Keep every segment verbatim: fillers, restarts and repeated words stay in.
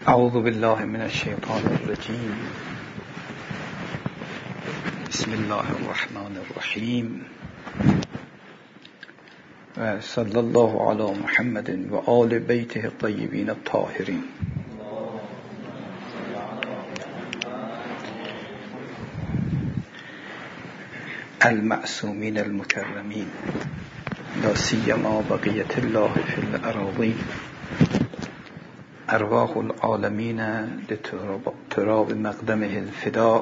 اعوذ بالله من الشیطان الرجیم. بسم الله الرحمن الرحیم و صلی الله علی محمد و آل بیته الطیبین الطاهرین. المعصومین المکرمین، لا سیما بقیة الله فی الاراضین، ارواح العالمین لتراب مقدمه الفداء.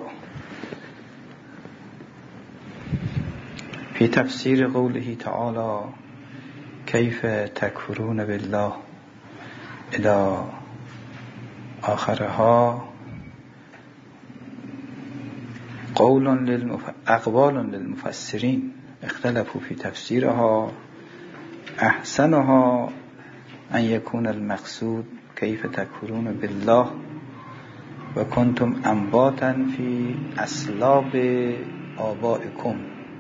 فی تفسیر قوله تعالی کیف تکفرون بالله الی آخرها قول للمف... اقوال للمفسرین اختلفوا فی تفسیرها، احسنها ان یکون المقصود کیف تکفرون بالله و کنتم امواتا فی اصلاب آبائکم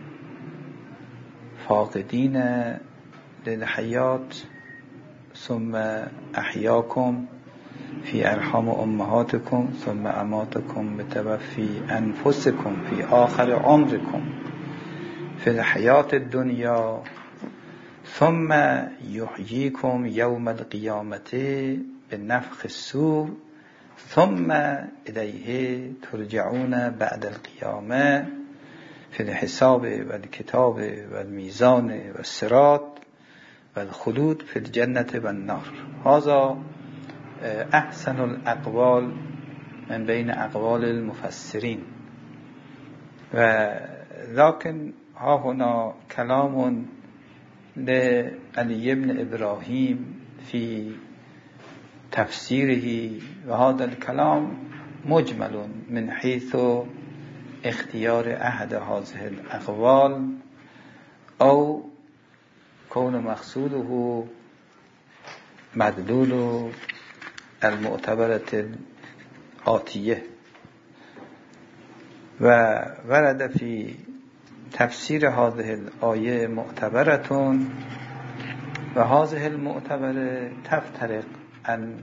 فاقدین للحیات ثم احیاکم فی ارحام امهاتکم ثم اماتکم بتوفی انفسکم فی آخر عمرکم فی الحیات الدنیا ثم یحییکم یوم القیامت بنفخ الصور ثم الیه ترجعون بعد القیامه فی الحساب و الکتاب و المیزان و الصراط و الخلود فی الجنة و النار. هذا احسن الاقوال من بین اقوال المفسرین. و لكن ها هنا کلام لعلی بن ابراهیم فی تفسیره و هذا الكلام مجمل من حيث اختیار احد هذه الاقوال او کون مقصوده مدلول المعتبرة الآتیه. و ورد فی تفسیر هذه الآیه معتبرتون و هذه المعتبره تفترق عن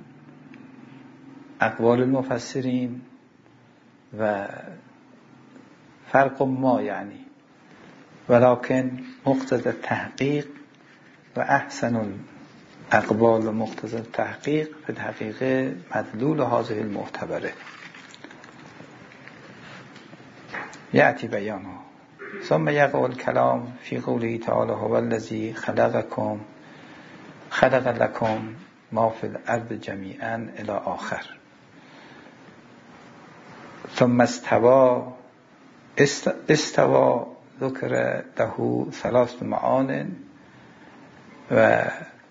اقوال المفسرین و فرق ما یعنی، ولكن مقتضى التحقیق و احسن الاقوال و مقتضى التحقیق في الحقیقه مدلول هذه المعتبره یأتی بیانها. ثم یقع الكلام فی قوله تعالی هو الذی خلقکم خلق لكم ما فی الارض جمیعا الی آخر. ثم استوى استوى ذکر له ثلاث معان و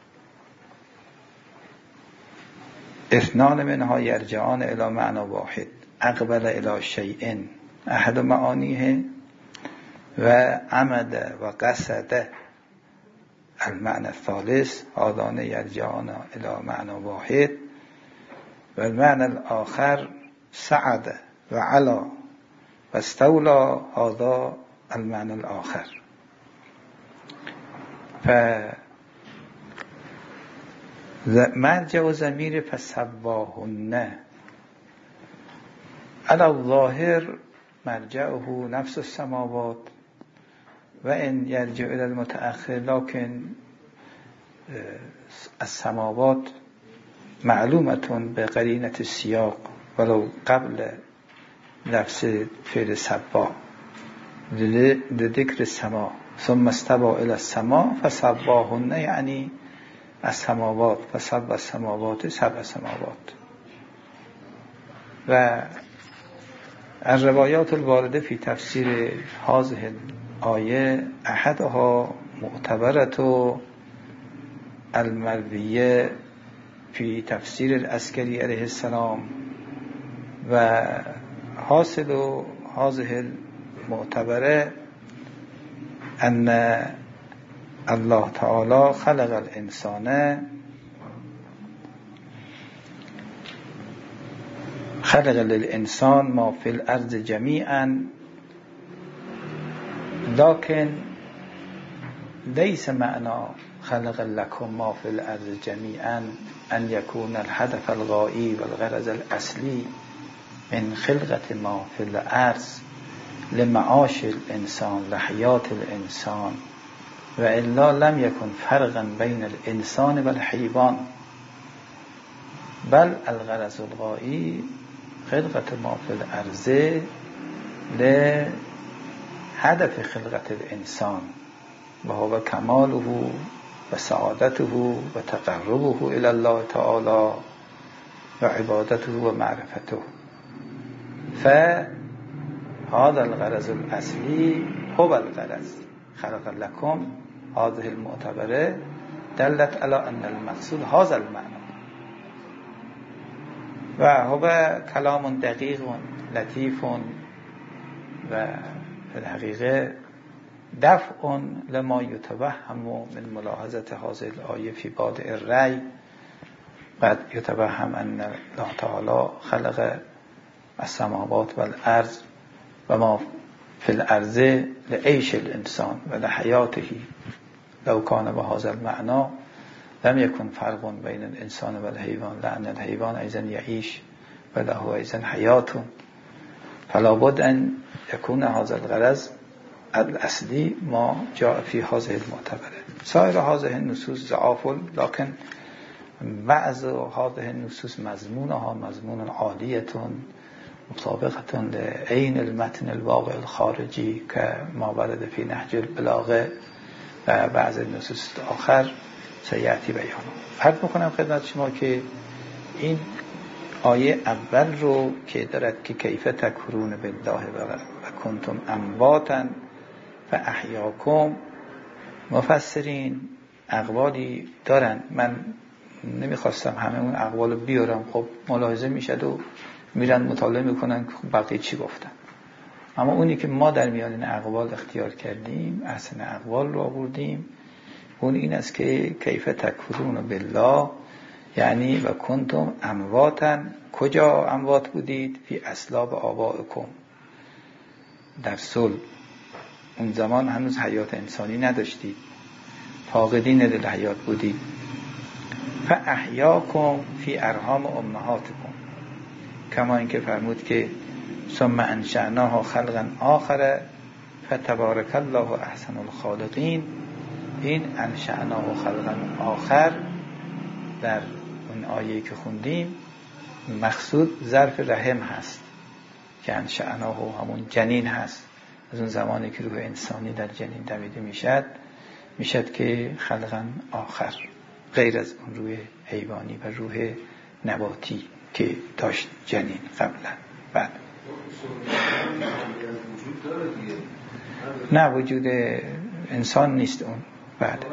اثنان منها یرجعان الی معنی واحد اقبل الی شیء احد معانیه و عمد و قصد المعنى الثالث هذان يرجعان الى معنى واحد و المعنى الآخر سعد و علا و استولا هذا المعنى الآخر. فمرجع و ضمیر فسواهن على الظاهر مرجعه نفس السماوات و ان یرجع الى المتأخر لكن السماوات معلومتون به قرینة السیاق ولو قبل لفظ فعل سبا لذکر السما ثم استوى الى السما فسواهن یعنی السماوات فسبع السماوات سبع سماوات. و الروایات الوارده فی تفسیر هذه آیه احدها معتبرة المرویه فی تفسیر العسکری علیه السلام و حاصل هذه المعتبره ان الله تعالی خلق الانسان خلق للانسان ما فی الارض جمیعا لكن ليس معنى خلق لکم ما فی الارض جمیعا ان یکون الهدف الغایی و الغرض الاصلی من خلقت ما فی الارض لمعاش الانسان لحیات الانسان و الا لم یکن فرقا بین الانسان و الحیوان بل الغرض الغایی خلقت ما فی الارض لهدف خلقت الانسان و هو کماله و سعادته و تقربه الی الله تعالی و عبادته و معرفته فهذا الغرض الاصلی هو الغرض خلق لكم هذه المعتبره دلت على ان المقصود هذا المعنى و هو کلام دقیق لطیف و في الحقیقه دفع لما يتوهم من ملاحظة هذه الآية في بادئ الرأي قد يتوهم أن الله تعالى خلق السماوات والأرض وما في الأرض لعيش الإنسان ولحياته لو كان بهذا المعنى لم يكن فرق بين الإنسان والحيوان لأن الحيوان أيضا يعيش وله أيضا حياة فلا بد أن يكون هذا الغرض الاصلی ما جاء في هذه المعتبره سایر هذه النصوص ضعاف لكن بعض هذه النصوص مضمونها مضمون عالیه مطابقه لعین المتن الواقع الخارجی كما ورد في نهج البلاغه و بعض النصوص آخر سیأتی بیانه. عرض میکنم خدمت شما که این آیه اول رو که دارد که کیف تکفرون بالله و کنتم امواتا فاحیاکم مفسرین اقوالی دارن. من نمیخواستم همه اون اقوال رو بیارم، خب ملاحظه میشد و میرن مطالعه میکنن که بقیه چی گفتن، اما اونی که ما در میان این اقوال اختیار کردیم احسن اقوال رو آوردیم. اون این است که کیف تکفرون بالله یعنی و کنتم امواتا، کجا اموات بودید؟ فی اسلاب آبائکم، در صلب. اون زمان هنوز حیات انسانی نداشتید، فاقدین للحیات بودید. فاحیاکم فی ارحام امهاتکم، کما اینکه فرمود که ثم انشأناها خلقا آخر فتبارک الله احسن الخالقین. این انشأناه خلقا آخر در اون آیه که خوندیم مقصود ظرف رحم هست که انشأناه همون جنین هست. از اون زمانی که روح انسانی در جنین دمیده میشد میشد که خلقا آخر، غیر از اون روح حیوانی و روح نباتی که داشت جنین قبلا. بعد نه وجود انسان نیست اون. بعد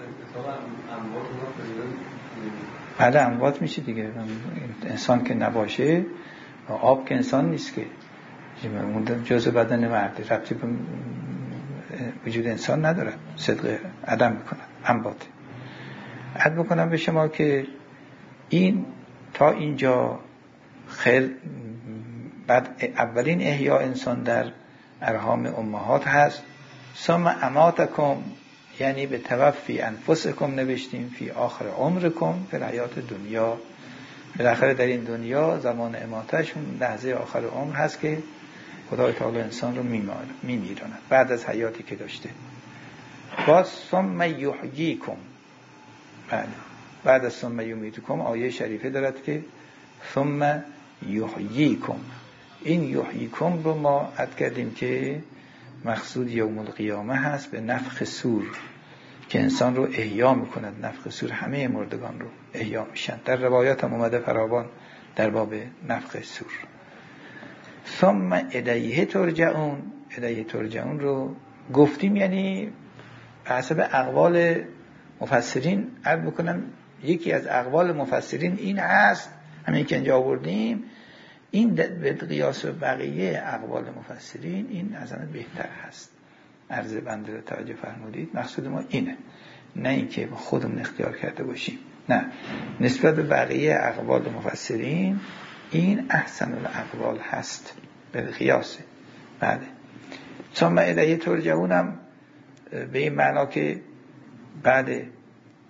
بعد اموات میشه دیگه. انسان که نباشه، آب که انسان نیست که، جزء بدن مرد، ربطی به وجود انسان نداره، صدق عدم میکنن اموات. عد میکنم به شما که این تا اینجا خیر. بعد اولین احیا انسان در ارحام امهات هست. ثم اماتکم یعنی به توفی انفسکم نوشتیم فی آخر عمرکم فی حیات دنیا. بالاخره در این دنیا زمان اماتشون لحظه آخر عمر هست که خدای تعالی انسان رو میمیراند بعد از حیاتی که داشته. باز ثم یحییکم، بعد بعد از ثم یمیتکم آیه شریفه دارد که ثم یحییکم. این یحییکم رو ما عد کردیم که مقصود یوم القیامه هست به نفخ صور که انسان رو احیا میکند. نفخ صور همه مردگان رو احیا میشن. در روایات هم اومده فراوان در باب نفخ صور. ثم الیه ترجعون، الیه ترجعون رو گفتیم یعنی حسب اقوال مفسرین. عرض بکنم یکی از اقوال مفسرین این هست، همین که اینجا آوردیم، این به قیاس بقیه اقوال مفسرین این از همه بهتر هست. عرض بنده رو توجه فرمودید. مقصود ما اینه، نه اینکه خودمون اختیار کرده باشیم، نه، نسبت به بقیه اقوال مفسرین این احسن الاقوال هست به قیاسه. بله. ثم الیه ترجعون هم به این معنا که بعد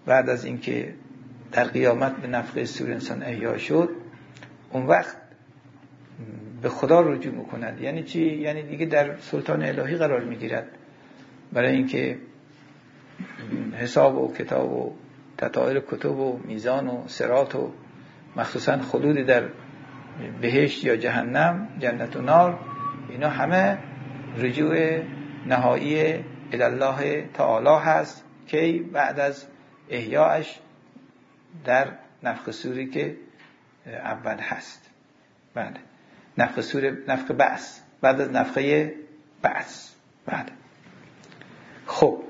بعد از اینکه در قیامت به نفخه صور انسان احیا شد، اون وقت به خدا رجوع میکند. یعنی چی؟ یعنی دیگه در سلطان الهی قرار میگیرد، برای اینکه حساب و کتاب و تطایر کتب و میزان و صراط و مخصوصا خلود در بهشت یا جهنم، جنت و نار، اینا همه رجوع نهایی الی الله تعالی هست که بعد از احیاش در نفخ صوری که اول هست. بله، نفخ صور، نفخ بعث، بعد از نفخه بعث. بله. خب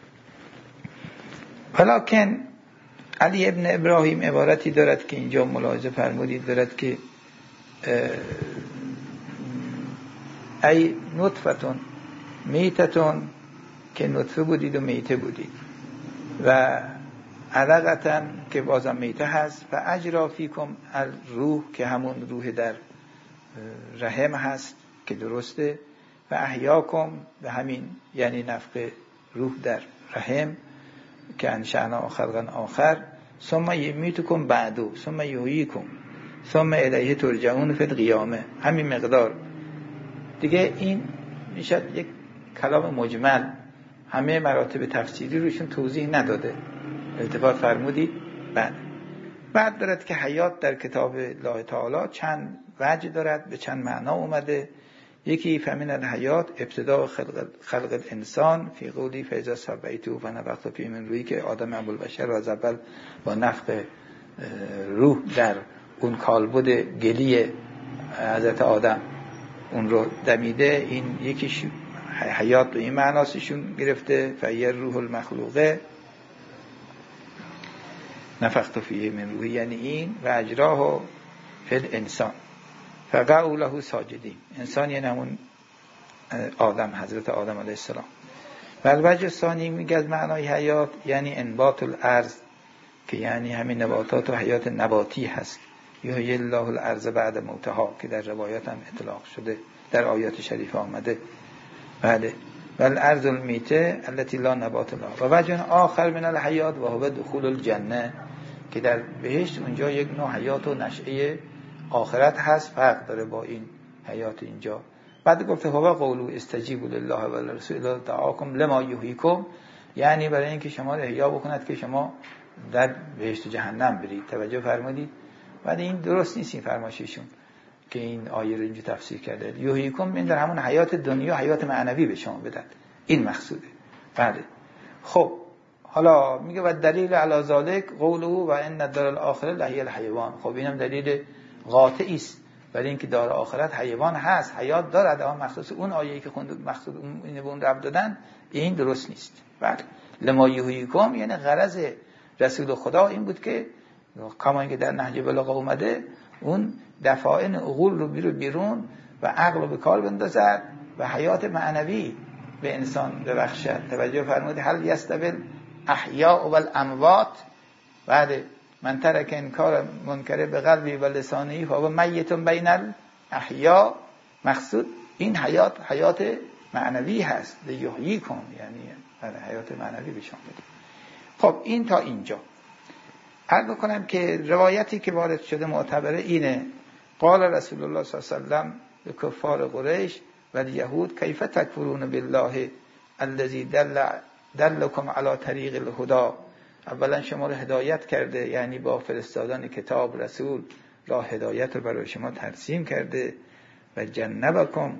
ولکن علی ابن ابراهیم عبارتی دارد که اینجا ملاحظه فرمودید، دارد که ای نطفتون میتتون، که نطفه بودید و میته بودید، و علقتن که بازم میته هست، و اجرا فیکم الروح که همون روح در رحم هست که درسته، و احیاکم به همین یعنی نفخ روح در رحم که انشأنا خلقا آخر، ثم یمیتکم بعدو ثم یحییکم ثم الیه ترجعون فی القیامه. همین مقدار دیگه. این میشه یک کلام مجمل، همه مراتب تفسیری روشون توضیح نداده. التفات فرمودید. بعد بعد دارد که حیات در کتاب الله تعالی چند وجه دارد، به چند معنا اومده. یکی فمن الحیات ابتداء خلق, خلق الانسان فی قولی فاذا سویته و نفخت فیه من روحی، که آدم ابوالبشر را از اول با نفخ روح در اون کالبد گلی حضرت آدم اون رو دمیده. این یکیش حیات به این معناسشون گرفته، فیر روح المخلوقه نفخت فیه من روحی، یعنی این و اجراه فی الانسان فقعوا له ساجدین. انسان یعنی همون آدم، حضرت آدم علیه السلام. و الوجه ثانی میگه از معنای حیات یعنی انبات الارض، که یعنی همین نباتات و حیات نباتی هست. یحیی الله الارض بعد موتها، که در روایات هم اطلاق شده، در آیات شریفه آمده. بله. و الارض المیته التي لا نبات لها. و وجه آخر من الحیات و هو دخول الجنه، که در بهشت اونجا یک نوع حیات و نشأه آخرت هست، فرق داره با این حیات اینجا. بعد گفته هو قولو استجیبوا لله و لرسوله دعاکم لما یحییکم، یعنی برای اینکه شما رو احیا بکند که شما در بهشت و جهنم برید. توجه فرمودید؟ بعد این درست نیست این فرمایششون که این آیه رو اینجا تفسیر کرده. یحییکم این در همون حیات دنیا، حیات معنوی به شما بدن، این مقصوده. بله. خب حالا میگه و دلیل علی ذلک قوله و ان الدار الاخره لهی الحیوان. خب اینم دلیل قاطعی است برای اینکه دار آخرت حیوان هست، حیات دارد، اما مخصوص اون آیه‌ای که خوند مقصود اون به اون رب دادن این درست نیست. بله. لما یحییکم یعنی غرض رسول خدا این بود که کما اینکه در نهج بلاغه اومده، اون دفاعن عقول رو بیرون بیرون و عقل رو به کار بندازد و حیات معنوی به انسان ببخشد. توجه فرمودید؟ هل یستوی الاحیاء والاموات. بعد من ترک انکار منکره به قلبی و لسانی فهو میت بین الاحیاء. مقصود این حیات حیات معنوی هست. لیحییکم یعنی حیات معنوی به شما بده. خب این تا اینجا. عرض بکنم که روایتی که وارد شده معتبره اینه: قال رسول الله صلی الله علیه و سلم به کفار قریش و الیهود کیف تکفرون بالله الذی دل دلکم علی طریق الهدی. اولا شما رو هدایت کرده، یعنی با فرستادن کتاب رسول را هدایت رو برای شما ترسیم کرده، و جنبکم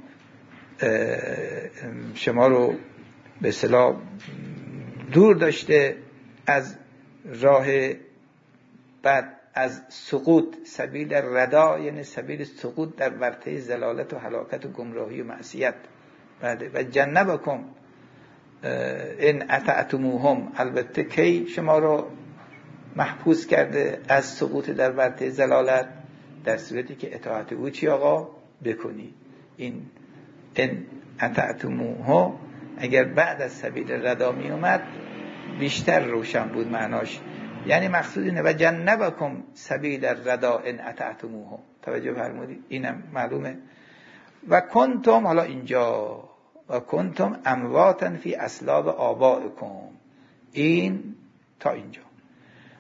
شما رو به اصطلاح دور داشته از راه بعد از سقوط، سبیل ردا یعنی سبیل سقوط در ورطه زلالت و هلاکت و گمراهی و معصیت. بعد و جنبکم ان اطعتموهم، البته کی شما رو محفوظ کرده از سقوط در ورطه زلالت؟ در صورتی که اطاعت او چی آقا بکنی. این ان اطعتموهم اگر بعد از سبیل ردا می اومد بیشتر روشن بود معناش. یعنی مقصود اینه و جنبکم سبیل الردا ان اطعتموهم. توجه فرمودید؟ اینم معلومه. و کنتم، حالا اینجا و کنتم امواتن فی اصلاب آبائکم، این تا اینجا.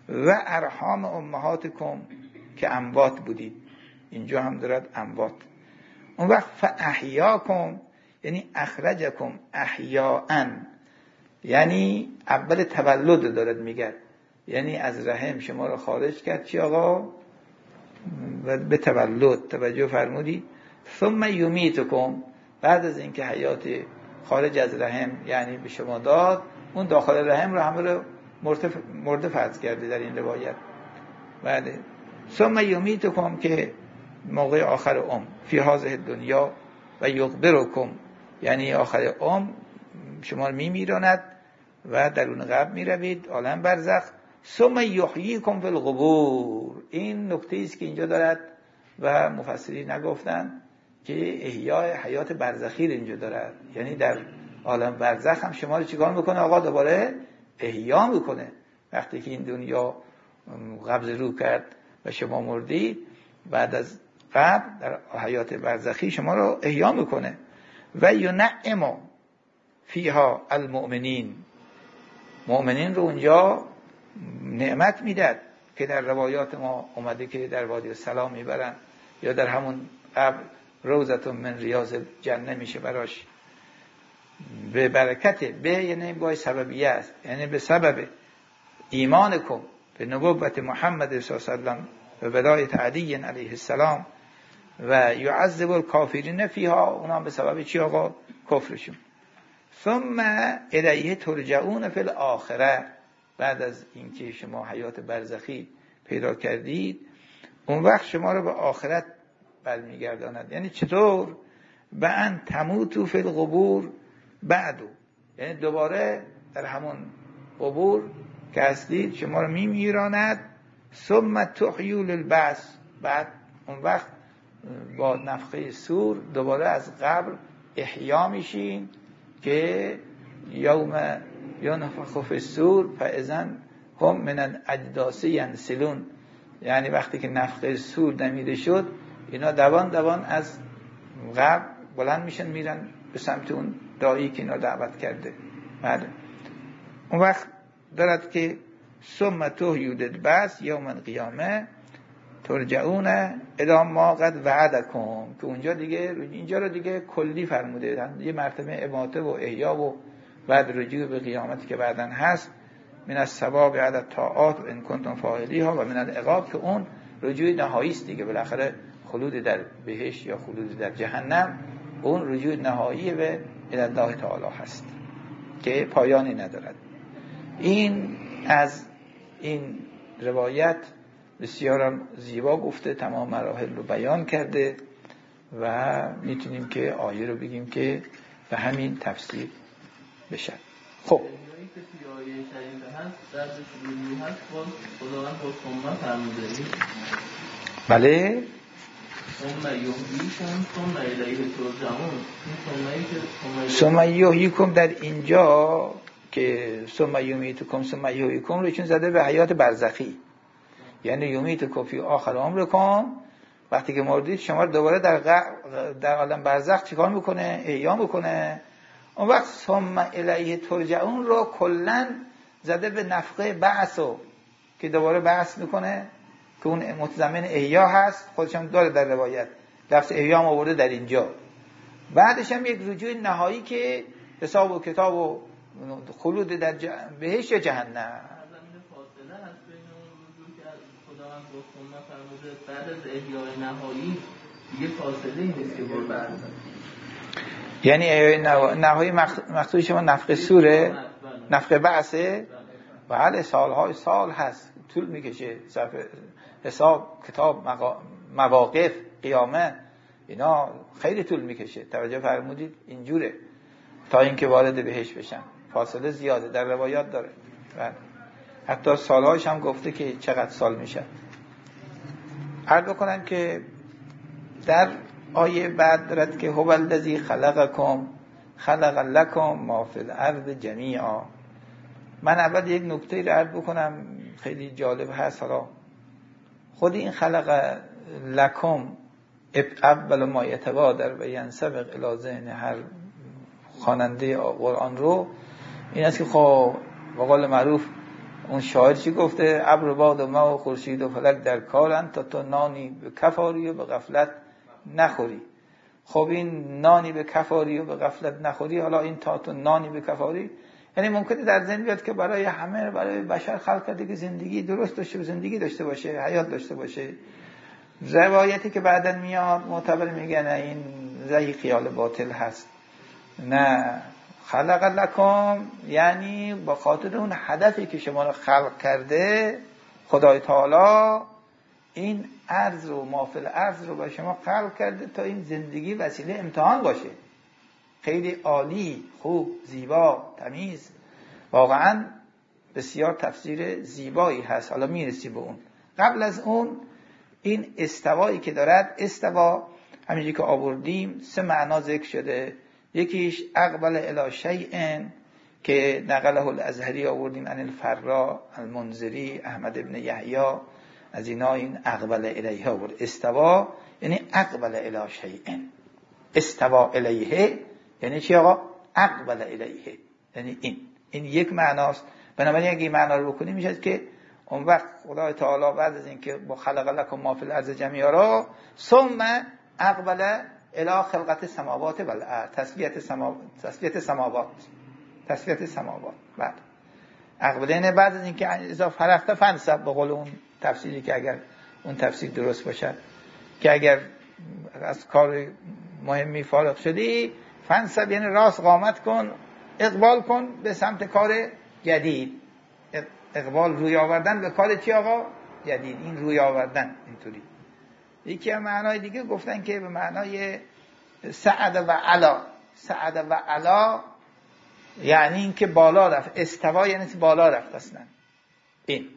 و ارحام امهاتکم که اموات بودید. اینجا هم دارد اموات. اون وقت فاحیاکم یعنی اخرجکم احیاءن، یعنی اول تولد دارد میگه، یعنی از رحم شما رو خارج کرد چی آقا؟ به تولد. توجه فرمودی؟ ثم یمیتکم، بعد از اینکه حیات خارج از رحم یعنی به شما داد، اون داخل رحم رو همه رو مرده فرض کرده در این روایت. بله. ثم یمیتکم که موقع آخر عمر فی هذه دنیا و یقبرکم یعنی آخر عمر شما رو میمیراند و درون قبر میروید عالم برزخ. ثم یحییکم فی القبور، این نکته است که اینجا دارد و مفسرین نگفتن که احیای حیات برزخی رو اینجا دارد، یعنی در عالم برزخ هم شما رو چیکار میکنه آقا؟ دوباره احیا میکنه. وقتی که این دنیا قبض رو کرد و شما مردید، بعد از قبر در حیات برزخی شما رو احیا میکنه. و ینعم فیها المؤمنین، مؤمنین رو اونجا نعمت میداد که در روایات ما اومده که در وادی السلام میبرن یا در همون قبر روزتون من ریاض جنه میشه براش. به برکت به یعنی با سببیه است، یعنی به سبب ایمانکم به نبوت محمد صلی الله علیه و سلم و ولایت علی علیه السلام و یعذب الکافرین فیها، اونا به سبب چی آقا؟ کفرشون. ثم الیه ترجعون فی الاخره، بعد از اینکه شما حیات برزخی پیدا کردید اون وقت شما رو به آخرت برمیگرداند. یعنی چطور؟ به ان تموتوا فی القبور بعدو، یعنی دوباره در همون قبور که هستید شما رو میمیراند. ثم تحیوا للبعث، بعد اون وقت با نفخه صور دوباره از قبر احیا میشین که یوم ینفخ فی الصور فاذا هم من الاجداث ینسلون، یعنی وقتی که نفخه صور دمیده شد اینا دوان دوان از قبر بلند میشن میرن به سمت اون دایی که اینا دعوت کرده. بعد اون وقت دارد که ثم تحیوا للبعث یوم القیامه ترجعون الی ما قد وعدکم، که اونجا دیگه اینجا رو دیگه کلی فرموده، یه مرتبه اماته و احیا و بعد رجوع به قیامتی که بعدن هست، من الثواب علی الطاعات و ان کنتم فاعلیها و من العقاب، که اون رجوع نهایی است دیگه، بالاخره خلود در بهشت یا خلود در جهنم اون رجوع نهایی به الله تعالی هست که پایانی ندارد. این از این روایت بسیار زیبا گفته، تمام مراحل رو بیان کرده و میتونیم که آیه رو بگیم که به همین تفسیر بشه. خب بله ثم یحییکم در اینجا که ثم یمیتکم ثم یحییکم رو چون زده به حیات برزخی، یعنی یمیتکم فی آخر عمرکم، وقتی که مردید شما دوباره در غ... در عالم برزخ چیکار میکنه؟ احیا میکنه. اون وقت ثم الیه ترجعون رو کلا زده به نفخه بعثو که دوباره بعث میکنه که اون متضمن احیا هست، خودش هم داره در روایت لفظ احیا هم آورده در اینجا. بعدش هم یک رجوع نهایی که حساب و کتاب و خلود در ج... بهشت یا جهنم. بعد از احیای نهایی دیگه فاصله نیست که بعد، یعنی احیای نهایی مقصود شما نفخ صوره، نفخ بعثه. بله سالهای سال هست، طول میکشه، حساب کتاب مواقف قیامت اینا خیلی طول میکشه. توجه فرمودید؟ اینجوره تا اینکه وارد بهشت بشن، فاصله زیاده در روایات داره. بله. حتی سالهاش هم گفته که چقدر سال میشه. عرض بکنم که در آیه بعد دارد که هو الذی خلقکم خلق لکم ما فی الارض جمیعا. من اول یک نکته رو عرض بکنم خیلی جالب هست. حالا خود این خلق لکم اول ما یتبادر و ینسبق الی ذهن هر خواننده قرآن رو این است که خب به قول معروف اون شاعر چی گفته؟ ابر و باد و ما و خورشید و فلک در کارن تا تو نانی به کفاری و به غفلت نخوری. خب این نانی به کفاری و به غفلت نخوری، حالا این تا تو نانی به کفاری یعنی ممکنه در ذهن بیاد که برای همه، برای بشر خلق کرده که زندگی درست داشته، زندگی داشته باشه، حیات داشته باشه. روایتی که بعداً میاد معتبر میگن این زهی خیال باطل هست. نه، خلق لکم یعنی با خاطر اون هدفی که شما رو خلق کرده خدای تعالی این ارض و مافل ارض رو با شما خلق کرده تا این زندگی وسیله امتحان باشه. خیلی عالی، خوب، زیبا، تمیز، واقعا بسیار تفسیر زیبایی هست. حالا میرسی به اون. قبل از اون این استوایی که دارد، استوا همینجوری که آوردیم سه معنا ذکر شده. یکیش اقبل الی شیء که نقله الازهری آوردیم عن الفرا المنذری احمد ابن یحیی، از اینا این اقبل الیه آورد. استوا یعنی اقبل الی شیء، استوا الیه یعنی چی آقا؟ اقبل الیه یعنی این این یک معناست. بنابراین اگه این معنا رو بکنیم میشه که اون وقت خدای تعالی بعد از اینکه با خلق لکم ما فی الارض جمیعا را ثم اقبل الی خلقت السماوات والارض، تسویت سماوات، تسویت سماوات تسویت سماوات بعد اقبلین بعد از اینکه اذا فرغت فانصب، به قول اون تفسیری که اگر اون تفسیر درست باشه که اگر از کار مهمی فارغ شدی فانصب یعنی راست قامت کن، اقبال کن به سمت کار جدید. اقبال روی آوردن به کار چی آقا؟ جدید. این روی آوردن اینطوری. یکی از معنای دیگه گفتن که به معنای سعد و علا. سعد و علا یعنی این که بالا رفت. استوا یعنی بالا رفت اصلا. این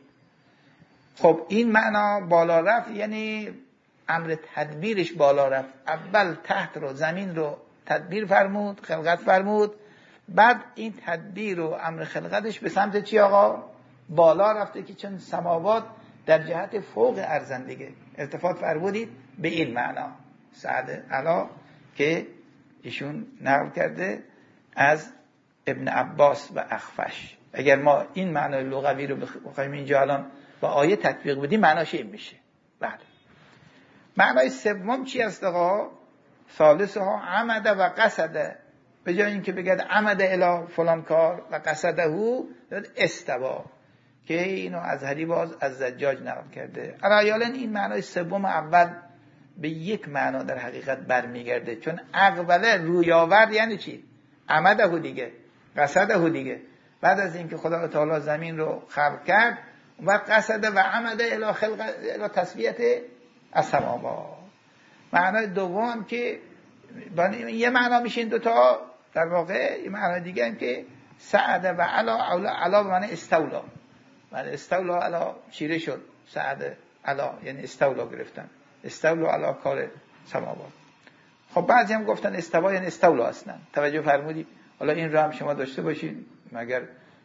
خب این معنا بالا رفت یعنی امر تدبیرش بالا رفت. اول تحت رو، زمین رو تدبیر فرمود، خلقت فرمود، بعد این تدبیر و امر خلقتش به سمت چی آقا؟ بالا رفته که چون سماوات در جهت فوق ارزن دیگه. التفات فرمودید به این معنا سعد علا که ایشون نقل کرده از ابن عباس و اخفش. اگر ما این معنای لغوی رو بخوایم اینجا الان با آیه تطبیق بدیم معناش این میشه. بله. معنای سوم چی است آقا؟ ثالثها عمد و قصد. به جای اینکه بگید عمد الی فلان کار و قصده استوا که اینو از هری باز از زجاج نقل کرده. علایالاً این معنای سوم اول به یک معنا در حقیقت برمیگرده، چون اقبله رویاورد یعنی چی؟ عمده دیگه، قصده دیگه. بعد از اینکه خدا تعالی زمین رو خلق کرد و قصده و عمده الی خلق الی تسویت السماوات. معنای دوم که یه معنا میشه این دوتا در واقع، یه معنا دیگه هم که سعد و علا، علا به معنی استولا، معنی استولا علا چیره شد، سعد علا یعنی استولا گرفتن، استولا علا کار سماوات. خب بعضی هم گفتن استوا یعنی استولا اصلا. توجه فرمودید؟ حالا این رو هم شما داشته باشید، مگر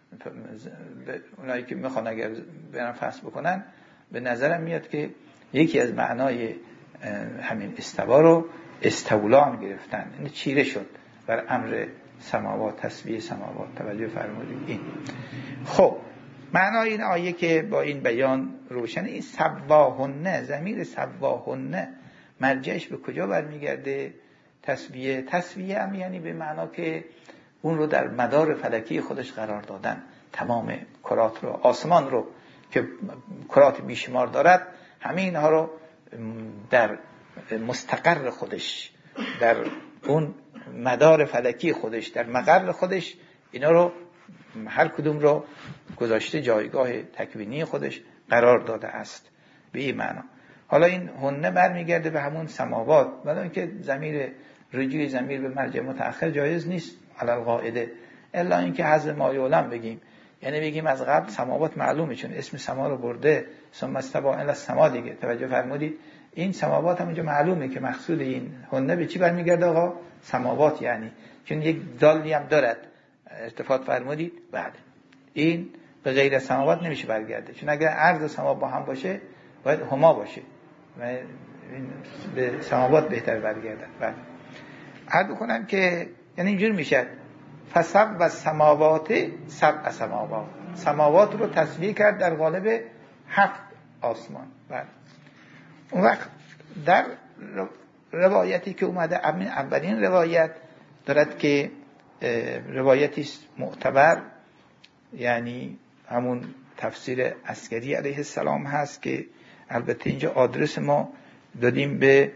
اونایی که میخوان اگر برن فحص بکنن به نظرم میاد که یکی از معنای همین استوا رو استولا هم گرفتن، یعنی چیره شد بر امر سماوات، تسبیح سماوات. توجه فرمودید؟ این خب معنای این آیه که با این بیان روشنه. این سواهن، ضمیر سواهن مرجعش به کجا برمیگرده؟ تسبیح. تسبیح هم یعنی به معنا که اون رو در مدار فلکی خودش قرار دادن، تمام کرات رو، آسمان رو که کرات بیشمار دارد، همه اینها رو در مستقر خودش، در اون مدار فلکی خودش، در مقر خودش، اینا رو هر کدوم رو گذاشته جایگاه تکوینی خودش قرار داده است. به این معنا. حالا این هنه برمیگرده به همون سماوات، ولی اینکه ضمیر رجوع ضمیر به مرجع متأخر جایز نیست علی القاعده، الا اینکه حذف ما یعلم بگیم، یعنی بگیم از قبل سماوات معلومه چون اسم سما رو برده، ثم استوى الی السما دیگه. توجه فرمودید؟ این سماوات هم اونجا معلومه که مقصود این هنه به چی برمیگرده آقا؟ سماوات، یعنی چون یک دالی هم دارد. التفات فرمودید؟ بله. این به غیر سماوات نمیشه برگرده، چون اگر عرض و سما با هم باشه باید هما باشه و این به سماوات بهتر برگردن. بله. عرض بکنم که یعنی اینجور میشه فسب و سماوات سبع سماوات، سماوات رو تسویه کرد در قالب هفت آسمان. بله. اون وقت در روایتی که اومده، اولین روایت دارد که روایتی معتبر، یعنی همون تفسیر عسکری علیه السلام هست که البته اینجا آدرس ما دادیم به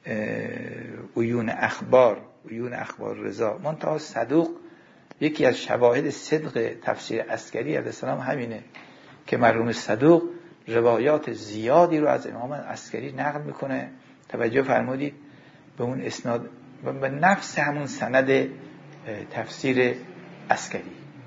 عیون اخبار، عیون اخبار رضا. منتها صدوق یکی از شواهد صدق تفسیر عسکری علیه السلام همینه که مرحوم صدوق روایات زیادی رو از امام عسکری نقل میکنه. توجه فرمودید به اون اسناد و به نفس همون سند تفسیر عسکری،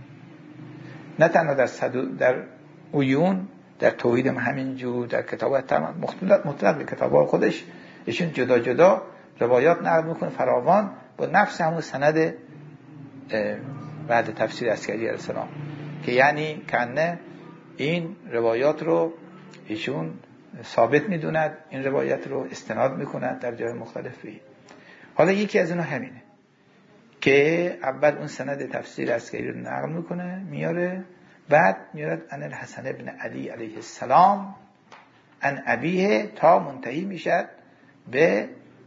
نه تنها در صدوق، در عیون، در توحید هم همینجور، در کتابات مختلف مطلق کتابات خودش ایشون جدا جدا روایات نقل میکنه فراوان با نفس همون سند بعد تفسیر عسکری علیه السلام، که یعنی کنه این روایات رو ایشون ثابت میدوند، این روایت رو استناد میکند در جای مختلفی. حالا یکی از اینا همینه که اول اون سند تفسیر عسکری رو نقل میکنه میاره، بعد میارد ان الحسن ابن علی علیه السلام ان ابیه تا منتهی میشد به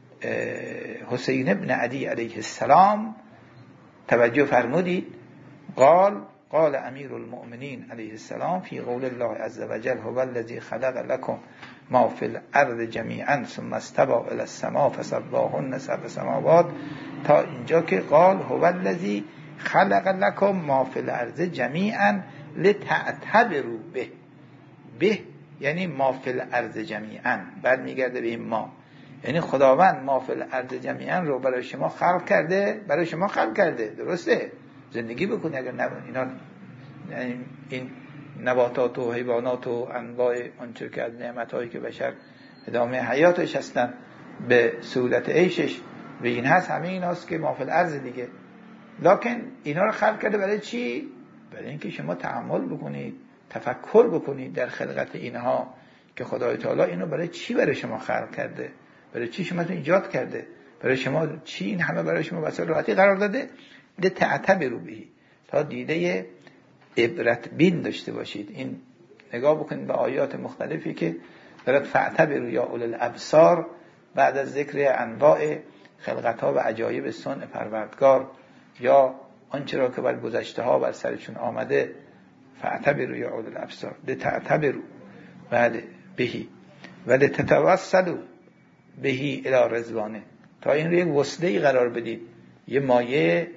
حسین ابن علی علیه السلام. توجه فرمودید قال قال امیر المؤمنین علیه السلام فی قول الله عز وجل هو الذی خلق لكم ما فی الارض جمیعا ثم استوى الی السماء فسواهن سبع سماوات، تا اینجا که قال هو الذی خلق لكم ما فی الارض جمیعا لتعتبروا به. به یعنی ما فی الارض جمیعا، بعد میگرده به این ما، یعنی خداوند ما فی الارض جمیعا رو برای شما خلق کرده، برای شما خلق کرده، درسته؟ زندگی بکنی. اگر نه اینا، یعنی این نباتات و حیوانات و انواع آنچه که از نعمت‌هایی که بشر ادامه حیاتش هستن به سهولت عیشش و این هست، همه این هست که ما فی الارض دیگه. لکن اینا رو خلق کرده برای چی؟ برای اینکه شما تأمل بکنید، تفکر بکنید در خلقت اینها که خدای تعالی اینو برای چی برای شما خلق کرده، برای چی شما تو ایجاد کرده، برای شما چی این همه برای شما وسیله راحتی قرار داده. ده تعتبروا به، تا دیده عبرت بین داشته باشید. این نگاه بکنید به آیات مختلفی که دارد فاعتبروا یا اولي الابصار، بعد از ذکر انواع خلقت‌ها و عجایب صنع پروردگار یا آنچه را که بر گذشته‌ها بر سرشون آمده، فاعتبروا یا اولي الابصار ده تعتبروا بله بهی و ده تتوسلوا بهی الی رضوانه، تا این رو یک وسیله‌ای قرار بدید، یه مایه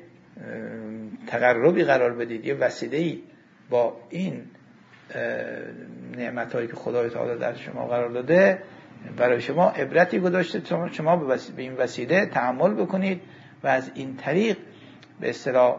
تقربی قرار بدید، یه وسیله‌ای با این نعمت‌هایی که خدای تعالی در شما قرار داده برای شما عبرتی گذاشته، شما به این وسیله تأمل بکنید و از این طریق به اصطلاح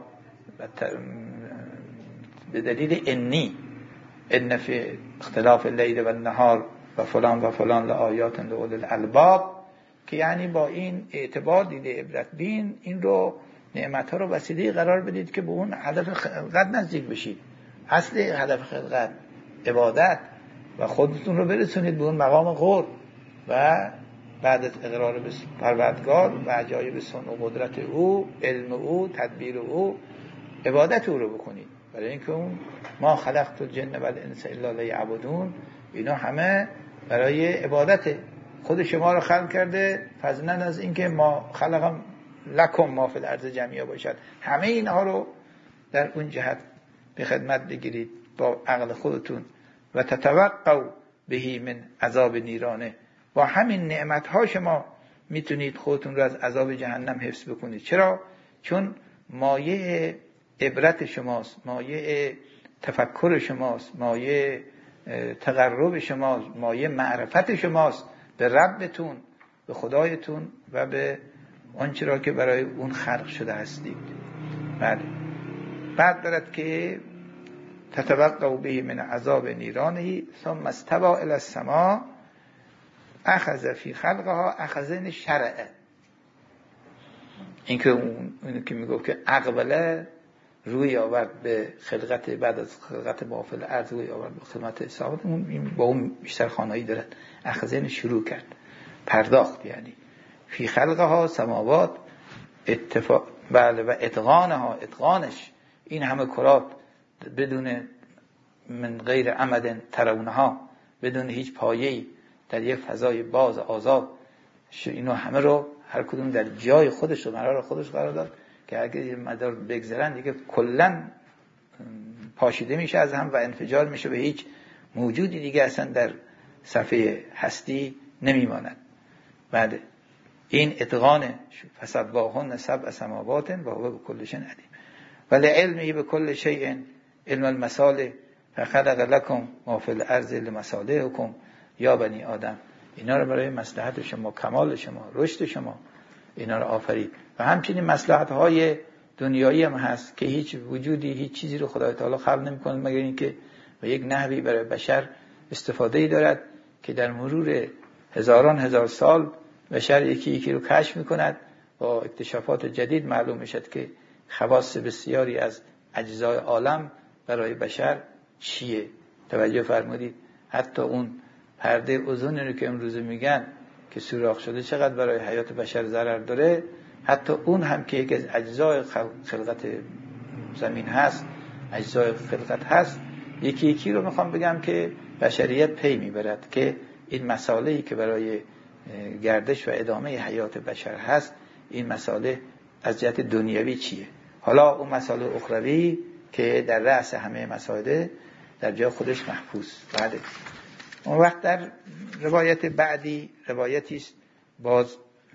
به دلیل انی ان فی اختلاف اللیل و النهار و فلان و فلان لآیات لأولی الالباب، که یعنی با این اعتبار دیده عبرت بین این رو نعمت‌ها رو وسیله قرار بدید که به اون هدف خلقت نزدیک بشید. اصل هدف خلقت عبادت و خودتون رو برسونید به اون مقام قرب و بعد از اقرار به پروردگار و عجایب صنع و قدرت او، علم او، تدبیر او، عبادت او رو بکنید. برای اینکه اون ما خلقت الجن و الانس الا لیعبدون، اینا همه برای عبادت خود شما رو خلق کرده، فضلا از اینکه ما خلقم لکم ما فی الارض جمیعا باشد. همه اینها رو در اون جهت به خدمت بگیرید با عقل خودتون و تتوقعوا بهی من عذاب نیرانه. با همین نعمت‌ها شما میتونید خودتون رو از عذاب جهنم حفظ بکنید. چرا؟ چون مایه عبرت شماست، مایه تفکر شماست، مایه تقرب شماست، مایه معرفت شماست به ربتون، به خدایتون و به آنچه را که برای اون خلق شده هستید. بله. بعد دارد که تتوقعوا به من عذاب نیرانه ثم استوى الی السماء اخذ فی خلقها اخذن شرعه. این که اون که میگفت که اقبله روی آورد به خلقت، بعد از خلقت بافل ارض روی آورد به خدمت ثابت، اون با اون بیشتر خانایی دارد. اخذن شروع کرد، پرداخت، یعنی فی خلقها سماوات اتفاق بله و اتقانها، اتقانش این همه کرات بدون من غیر عمد ترونها، بدون هیچ پایه‌ای در یک فضای باز آزاد. اینو همه رو هر کدوم در جای خودش و قرار خودش قرار داد که اگه یه مدار بگذرن دیگه کلاً پاشیده میشه از هم و انفجار میشه و هیچ موجودی دیگه اصلا در صفحه هستی نمیماند. بعد این اتقانه فسباهن سبع سماوات و هو بكل شيء علیم ولی علمی بكل شيء علم المصالح فخلق لكم ما في الارض لمصالحكم یا بنی آدم. اینا رو برای مصلحت شما، کمال شما، رشد شما اینا رو آفرید. و همچنین مصلحت های دنیایی هم هست که هیچ وجودی هیچ چیزی رو خدای تعالی خلق نمی‌کنه مگر اینکه به یک نحوی برای بشر استفاده‌ای دارد که در مرور هزاران هزار سال بشر یکی یکی رو کشف می‌کند. با اکتشافات جدید معلوم میشد که خواص بسیاری از اجزای عالم برای بشر چیه. توجه فرمودید حتی اون پرده اوزونی رو که امروزه میگن که سوراخ شده چقدر برای حیات بشر ضرر داره، حتی اون هم که یک از اجزای خلقت زمین هست، اجزای خلقت هست، یکی یکی رو میخوام بگم که بشریت پی میبرد که این مسائلی که برای گردش و ادامه حیات بشر هست، این مسئله از جهت دنیوی چیه. حالا اون مسئله اخروی که در رأس همه مسائل در جای خودش محفوظ. بعد اون وقت در روایت بعدی روایتی است باز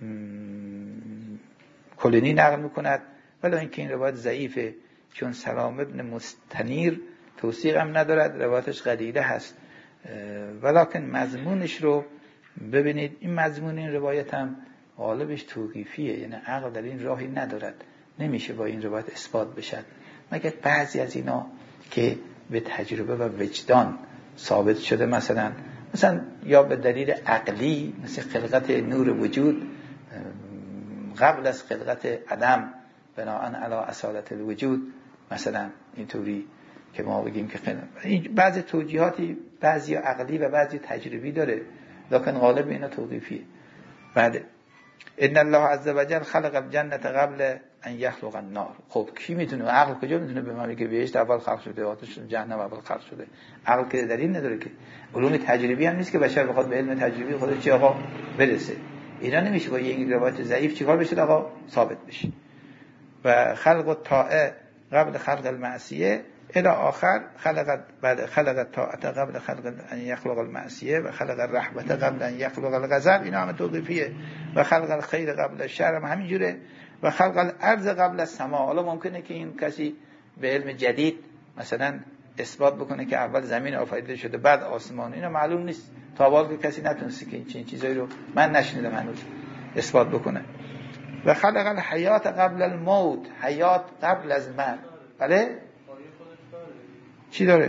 کلینی نقل میکند، ولی اینکه این روایت ضعیفه چون سلام ابن مستنیر توثیق هم ندارد، روایتش قلیله هست، ولکن مضمونش رو ببینید. این مضمون این روایت هم غالبش توقیفیه، یعنی عقل در این راهی ندارد، نمیشه با این روایت اثبات بشد مگر بعضی از اینا که به تجربه و وجدان ثابت شده، مثلا مثلا یا به دلیل عقلی مثل خلقت نور وجود قبل از خلقت عدم بناءً علی اصالت الوجود، مثلا اینطوری که ما بگیم که بعضی توجیهاتی بعضی عقلی و بعضی تجربی داره، لکن غالب اینا توقیفیه. بعد ان الله عز وجل خلق الجنه قبل ان يخلق النار. خب کی میتونه، عقل کجا میتونه به ما بگه بهشت اول خلق شده، آتش جهنم اول خلق شده؟ عقل که دلیل نداره که. علوم تجربی هم نیست که بشر بخواد به علم تجربی خودش چی آقا برسه. اینا نمیشه با یک روایت ضعیف چیکار بشه آقا ثابت بشه. و خلق الطاعه قبل خلق المعصیه الى آخر، خلق بعد خلق الطاعه قبل خلق ان يخلق المعصیه و خلق الرحمه قبل ان يخلق الغضب، اینا هم توقیفیه. و خلق الخیر قبل الشر هم همینجوره. و خلق الارض قبل السماء. حالا ممکنه که این کسی به علم جدید مثلا اثبات بکنه که اول زمین آفریده شده بعد آسمان، اینا معلوم نیست، تا حالا کسی نتونسته که این چیزایی رو، من نشنیدم هنوز، اثبات بکنه. و خلق الحیات قبل الموت، حیات قبل از مرگ. بله چی داره؟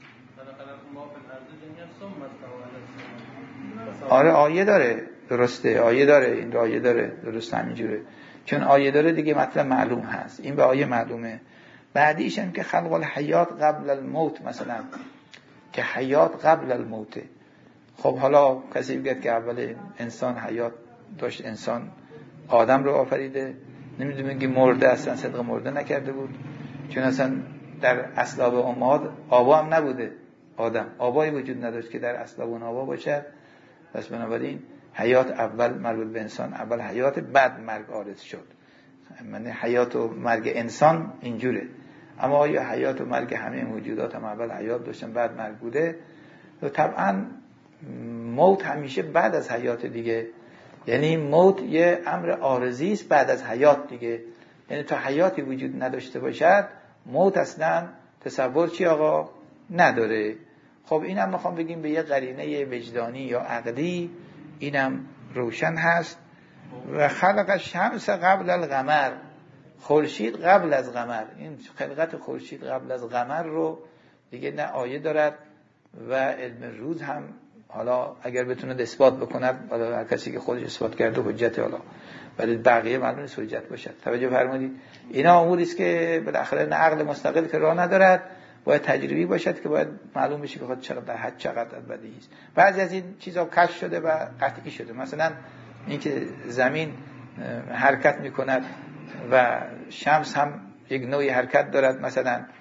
آره آیه داره، درسته آیه داره، این آیه داره، درست همینجوره. چون آیه داره دیگه مطلب معلوم هست، این به آیه معلومه. بعدیش هم که خلق الحیات قبل الموت، مثلا که حیات قبل الموت. خب حالا کسی بگه که اول انسان حیات داشت، انسان آدم رو آفریده، نمیدونم که مرده اصلا صدق مرده نکرده بود، چون اصلا در اصلاب امهات آبا هم نبوده، آدم آبایی وجود نداشت که در اصلاب اون آبا باشد. پس بنابراین حیات اول مربوط به انسان، اول حیات بعد مرگ آرز شد. یعنی حیات و مرگ انسان اینجوره. اما آیا حیات و مرگ همه موجودات هم اول حیات داشتن بعد مرگ بوده؟ و طبعا موت همیشه بعد از حیات دیگه، یعنی موت یه امر عارضی است بعد از حیات دیگه. یعنی تا حیاتی وجود نداشته باشد موت اصلا تصور چی آقا نداره. خب اینم میخوام بگیم به یه قرینه وجدانی یا عقلی اینم روشن هست. و خلق الشمس قبل القمر، خورشید قبل از قمر. این خلقت خورشید قبل از قمر رو دیگه نه آیه دارد و علم روز هم حالا اگر بتونه اثبات بکند، حالا هر کسی که خودش اثبات کرده حجت، حالا ولی بقیه معلوم نیست حجت باشد. توجه فرمودید اینا اموری است که بالاخره نه عقل مستقل که راه ندارد، باید تجربی باشد که باید معلوم بشه که خود چقدر حد چقدر بدیهی است. بعضی از این چیزا کشف شده و قطعی شده، مثلا اینکه زمین حرکت میکند و شمس هم یک نوعی حرکت دارد، مثلا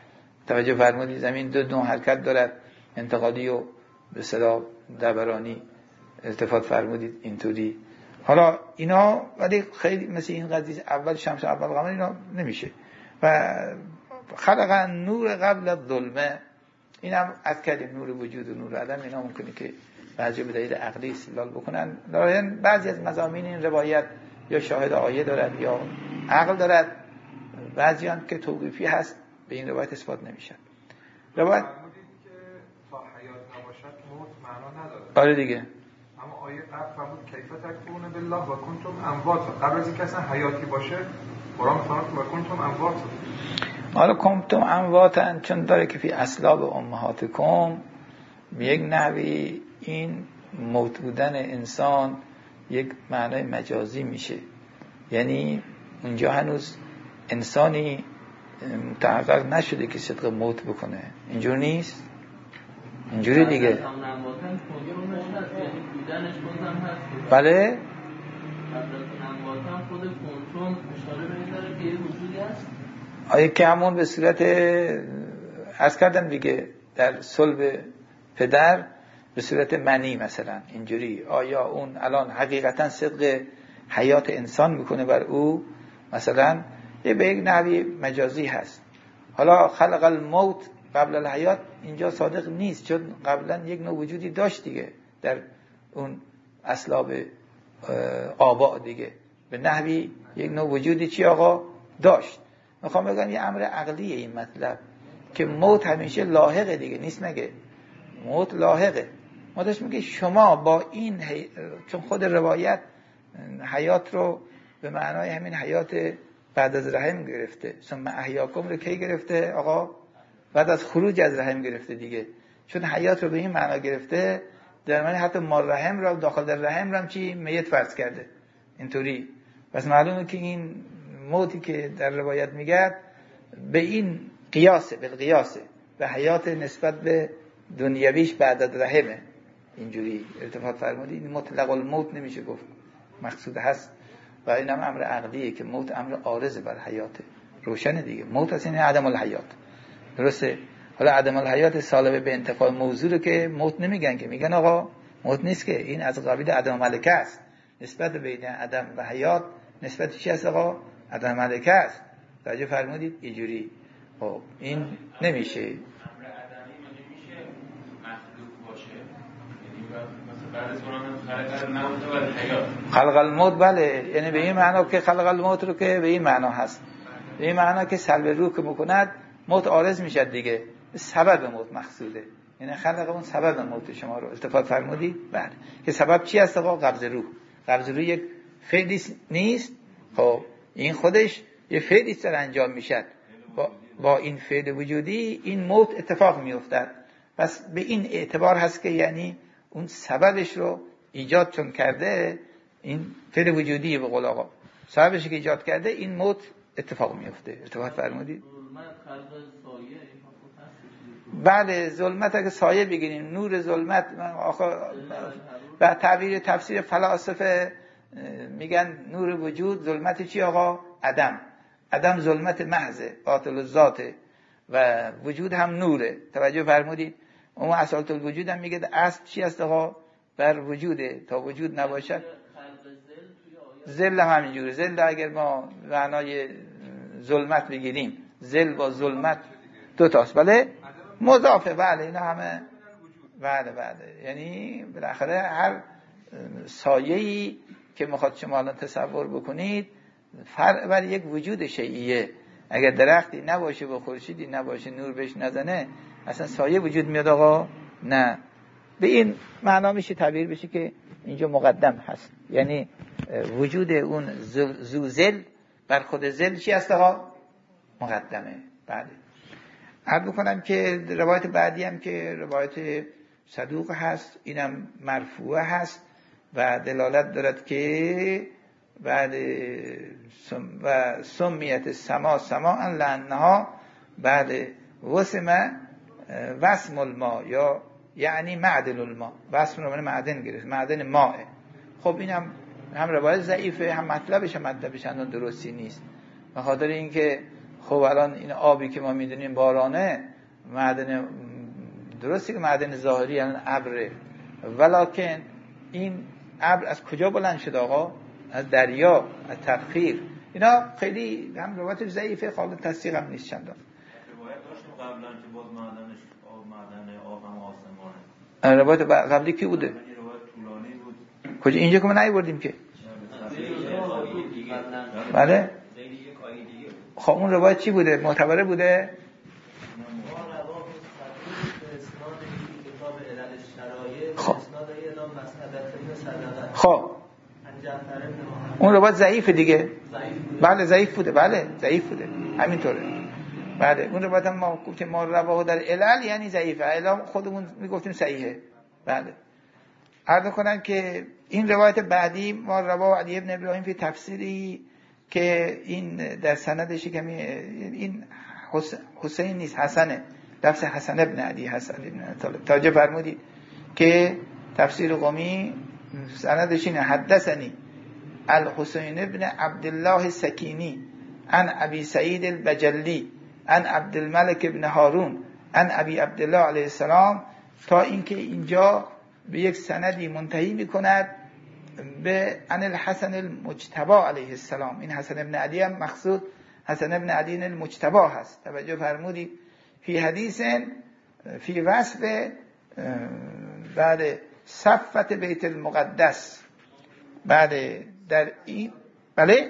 توجه فرمودید زمین دو نوع حرکت دارد، انتقالی و به اصطلاح دورانی. التفات فرمودید اینطوری. حالا اینا ولی خیلی مثل این قضیه اول شمس اول قمر اینا نمیشه. و خلق نور قبل الظلمه، اینم از کردیم نور وجود و نور عدم، اینا ممکنه که بعضی به دلیل عقلی استدلال بکنن. دارن بعضی از مضامین این روایت یا شاهد آیه دارد یا عقل دارد، بعضی هم که توقیفی هست به این روایت اثبات نمیشن. روایت فرمودید که تا حیات نباشد موت معنا نداره. آره دیگه. اما آیه قبل فرمود کیف تکفرون بالله و کنتم امواتا، قبل از اینکه اصلا حیاتی باشه قرآن فرمود و کنتم امواتا. حالا کنتم امواتا چون داره که فی اصلاب امهاتکم، یک نحوی این موت بودن انسان یک معنای مجازی میشه، یعنی اونجا هنوز انسانی متحقق نشده که صدق موت بکنه. اینجور نیست، اینجوری دیگه. بله آیه که همون به صورت عرض کردم دیگه در صلب پدر به صورت منی مثلا اینجوری، آیا اون الان حقیقتا صدق حیات انسان میکنه بر او؟ مثلا یه به یک نحوی مجازی هست. حالا خلق الموت قبل الحیات اینجا صادق نیست، چون قبلا یک نوع وجودی داشت دیگه در اون اصلاب آبا دیگه، به نحوی یک نوع وجودی چی آقا داشت. میخوام بگم یه امر عقلیه این مطلب که موت همیشه لاحقه دیگه، نیست مگه؟ موت لاحقه. ما داشت میگه شما با این حی... چون خود روایت حیات رو به معنای همین حیات بعد از رحم گرفته، ثم احیاکم رو کی گرفته آقا؟ بعد از خروج از رحم گرفته دیگه. چون حیات رو به این معنا گرفته، در معنی حتی ما رحم رو داخل در رحم رو هم چی میت فرض کرده اینطوری. پس معلومه که این موتی که در روایت میگه به این قیاسه، به قیاسه به حیات نسبت به دنیویش بعد از رحمه. اینجوری ارتفاع فرمودی. این مطلق الموت نمیشه گفت، مقصود هست. و این هم امر عقلیه که موت امر عارض بر حیاته، روشنه دیگه. موت اصلا عدم الحیات، درسته؟ حالا عدم الحیات سالب به انتفاع موضوع رو که موت نمیگن، که میگن آقا موت نیست، که این از قبیل عدم ملکه است. نسبت بین عدم و حیات نسبت چی است آقا؟ عدم ملکه است. توجه فرمودید؟ اینجوری خب این نمیشه. خلق الموت بله، یعنی به این معنا که خلق الموت رو که به این معنا هست، به این معنا که سلب روح که میکند موت عارض میشد دیگه، سبب موت مقصوده. یعنی خلق اون سبب موت شما رو التفات فرمودید. بله که سبب چی است آقا؟ قبض روح. قبض روح یک فعلی نیست، خب این خودش یه فعلی سر انجام میشد، با, با این فعل وجودی این موت اتفاق میافتد. پس به این اعتبار هست که یعنی اون سببش رو ایجاد چون کرده، این فعل وجودی به قول آقا سببش که ایجاد کرده، این موت اتفاق میفته. اتفاق فرمودید؟ بله ظلمت اگه سایه بگیریم، نور ظلمت آخه به تعبیر تفسیر فلاسفه میگن نور وجود ظلمت چی آقا؟ عدم. عدم ظلمت محضه، باطل الذاته، و وجود هم نوره. توجه فرمودید؟ اون اصالت الوجود هم میگه اصل چی است آقا؟ بر وجوده، تا وجود نباشد ذل هم همینجوره. ذل اگر ما معنای ظلمت بگیریم، ذل با ظلمت دو تاست. بله مضافه. بله اینا همه بله بله یعنی بالاخره هر سایه‌ای که میخواد شما الان تصور بکنید فرع بر یک وجود شیعیه. اگر درختی نباشه و خورشیدی نباشه نور بهش نزنه اصلا سایه وجود میاد آقا؟ نه. به این معنا میشه تعبیر بشه که اینجا مقدم هست، یعنی وجود اون زوزل بر خود زل چی هست آقا؟ مقدمه. بله عرض بکنم که روایت بعدی هم که روایت صدوق هست، اینم مرفوع هست و دلالت دارد که بعد و سمیت سما سما ان لانها بعد وسم وسم الماء، یا یعنی معدن الماء. وسم رو من معدن گرفت، معدن ماء. خب اینم هم روایت ضعیفه، هم مطلبش هم مطلبش اندون درستی نیست. به خاطر اینکه خب الان این آبی که ما میدونیم بارانه، معدن درستی که معدن ظاهری یعنی ابر، ولکن این ابر از کجا بلند شد آقا؟ از دریا، از تبخیر. اینا خیلی هم روایت ضعیفه، قابل تصدیق هم نیست چندان. روایت داشتیم قبلا که باز معدنش معدن آب هم آسمانه. روایت قبلی کی بوده؟ روایت طولانی بود. کجا؟ اینجا که ما نیاوردیم که. بله. خب اون روایت چی بوده؟ معتبره بوده؟ خب خب اون روایت ضعیف دیگه. بله ضعیف بوده، بله ضعیف بوده، همینطوره. بله اون روایت هم ما گفتیم ما رواه در علل یعنی ضعیفه، اعلام خودمون میگفتیم صحیحه. بله عرض کنم که این روایت بعدی ما رواه علی ابن ابراهیم فی تفسیری که این در سندش کمی این حسین نیست، حسنه، لفظ حسن ابن علی حسن ابن طالب تاجه فرمودید که تفسیر قمی سندش اینه حدثنی الحسین ابن عبدالله سکینی عن ابی سعید البجلی عن عبدالملک ابن هارون عن ابی عبدالله علیه السلام، تا اینکه اینجا به یک سندی منتهی میکند به عن الحسن المجتبی علیه السلام. این حسن ابن علی هم مقصود حسن ابن علی المجتبی هست. توجه فرمودید فی حدیث فی وصف بعد صفت بیت المقدس، بعد در این بله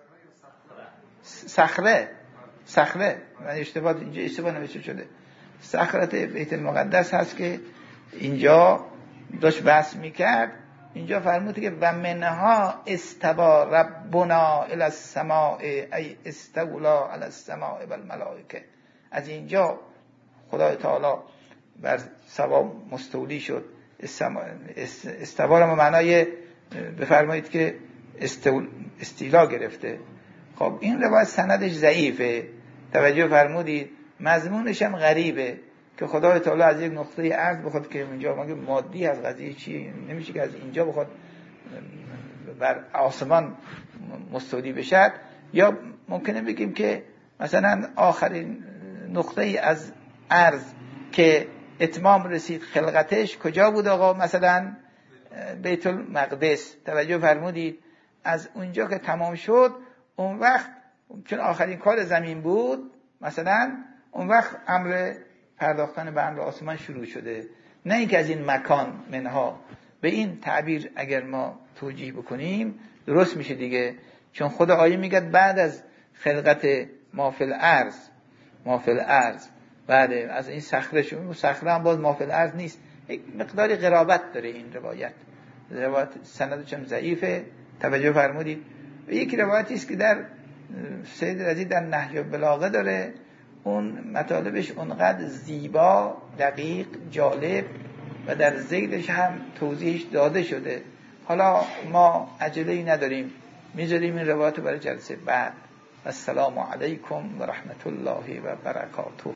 صخره صخره من اشتباه اینجا اشتباه نوشته شده، صخرت بیت المقدس هست که اینجا داشت بحث میکرد. اینجا فرموده که و منها استوا ربنا الی السماء ای استولا علی السماء والملائکه، از اینجا خدای تعالی بر سما مستولی شد. استوا رو معنای بفرمایید که استیلا گرفته. خب این روایت سندش ضعیفه، توجه فرمودید، مضمونش هم غریبه که خدای تعالی از یک نقطه عرض بخواد که اینجا مگه مادی از قضیه چی نمیشه که از اینجا بخواد بر آسمان مستولی بشد، یا ممکنه بگیم که مثلا آخرین نقطه ای از عرض که اتمام رسید خلقتش کجا بود آقا؟ مثلا بیت المقدس. توجه فرمودید از اونجا که تمام شد اون وقت چون آخرین کار زمین بود مثلا اون وقت امر پرداختن به امر آسمان شروع شده، نه اینکه از این مکان منها. به این تعبیر اگر ما توجیه بکنیم درست میشه دیگه، چون خدا آیه میگه بعد از خلقت ما فی الارض ما فی الارض، بعد از این صخره شون، اون صخره هم باز ما فی الارض نیست، یک مقداری قرابت داره این روایت. روایت سندش هم ضعیفه. توجه فرمودید و یک روایتی است که در سید رضی در نهی البلاغه داره، اون مطالبش اونقدر زیبا، دقیق، جالب و در ذیلش هم توضیحش داده شده. حالا ما عجله‌ای نداریم، میذاریم این روایت رو برای جلسه بعد. السلام علیکم و رحمت الله و برکاته.